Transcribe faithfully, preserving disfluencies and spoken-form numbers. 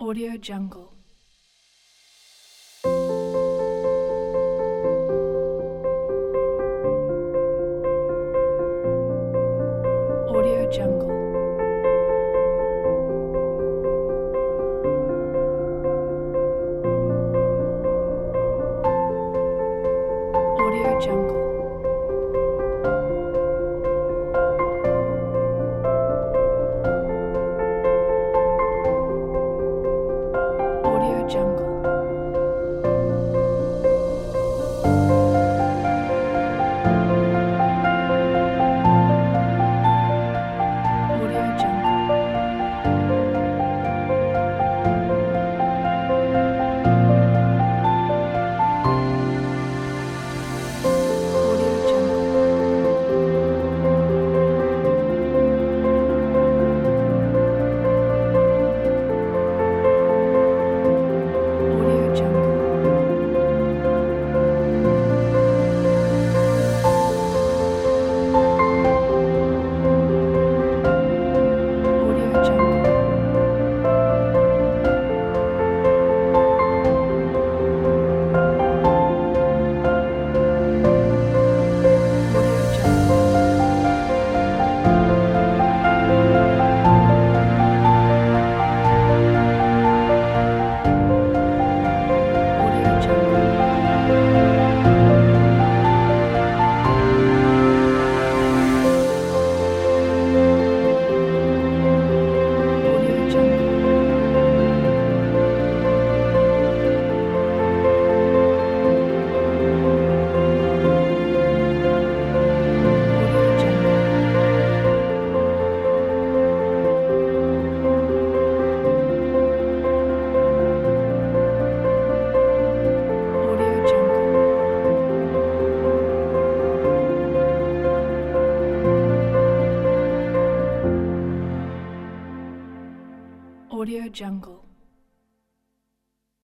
Audio Jungle. Audio Jungle. Audio Jungle. Audio Jungle. Audio Jungle. Audio Jungle. Audio Jungle. Audio Jungle. Audio Jungle. Audio Jungle. Audio Jungle. Audio Jungle. Audio Jungle. Audio Jungle.